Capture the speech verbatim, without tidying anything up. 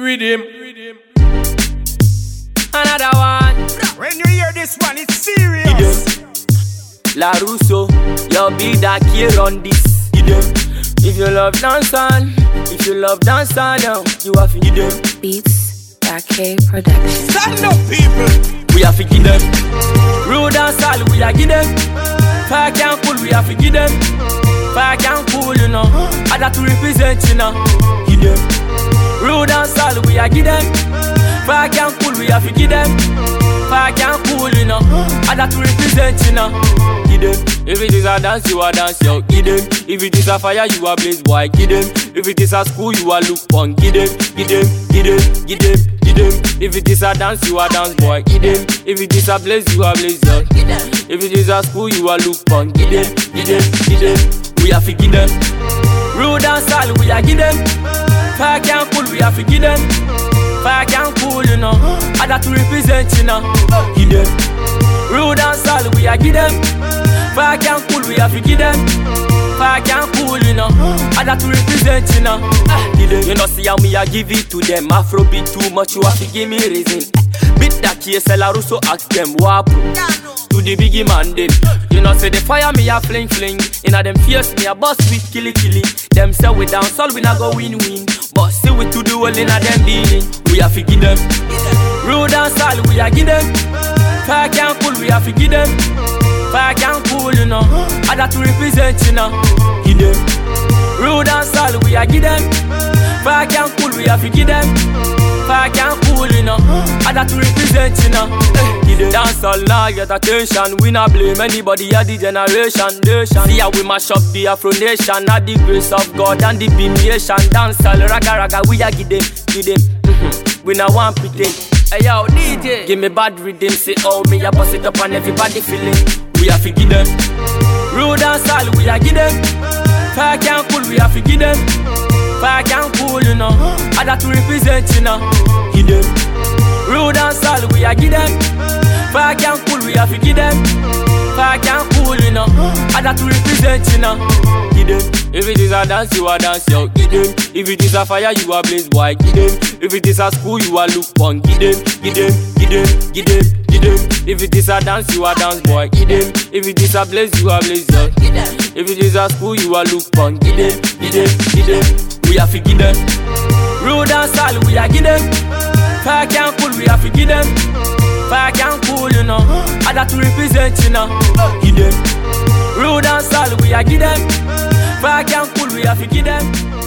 Rhythm. Another one. When you hear this one, it's serious. La Russo, your beat that care on this. If you love dancehall, if you love dancehall, you have to give them. Beats, K Production. Stand up, people. We have to give them. Rude dancehall, we are give them. Fire can cool, we have to give them. Fire can cool, you know. I got to represent, you know. Give them. Rude dancehall, we are give them. Fire can cool, we have to give them. Fire can cool, you know. I got to represent, you know. Give them. If it is a dance, you a dance, yo. Give them. If it is a fire, you a blaze, boy. Give them. If it is a school, you a look punk. Give them. Give them. Give them. Give them. Give them. If it is a dance, you a dance, boy. Give them. If it is a blaze, you a blaze, yo. If it is a school, you a look punk. Give them. Give them. Give them. We have to give them. Rude dancehall, we a give them. Fire can cool, we have to give them. Fire can cool, you know. I got to represent, you know. Give them. Rude dancehall, we a give them. Fire can cool, we have to give them. Fire can cool, you know. I got to represent, you know. Give them. You know, see how me a give it to them. Afrobeat too much, you have to give me reason. Beat that case, La Russo ask them what to the biggie man them. You know, say the fire me a fling fling. Inna them face me a bust with killy killy. Them say we dance all we not go win win. But see we to do all inna them dealing. We have to give them. Rude dancehall we a give them. Fire can cool we have to give them. Fire can cool, you know. I got to represent, you know. Give them. Rude dancehall we a give them. Fire can cool we have to give them. Fire can cool, you know. I got to represent, you know. Give them. Dancehall now get attention. We not blame anybody at the generation. See how we mash up the Afro nation. At the grace of God and the beam-nation. Dancehall, raga raga, we a give them. Give them. Mm-hmm. We not want pretend. Hey yo, D J, give me bad rhythm. Say oh, me a bust it up and everybody feeling. We have to give them. Rude dancehall, we a give them. Fire can cool, we have to give them. Fire can cool, you know. I got to represent, you know. Give them. Rude dancehall, we a give them. Fire can cool, we have to give them. Fire can cool, you know. I got to represent, you know. Give them. If it is a dance, you a dance, yo. Give them. If it is a fire, you a blaze, boy. Give them. If it is a school, you a look punk. Give them. Give them. Give them. Give them. Give them. If it is a dance, you a dance, boy. Give them. If it is a blaze, you a blaze, yo. If it is a school, you a look punk. Give them. Give them. Give them. We have to give them. Rude dancehall, we a give them. Fire can cool, we have to give them. Fire can cool, you know. I got to represent, you know. Give them. Rude dancehall, we a give them. Fire can cool, we have to give them.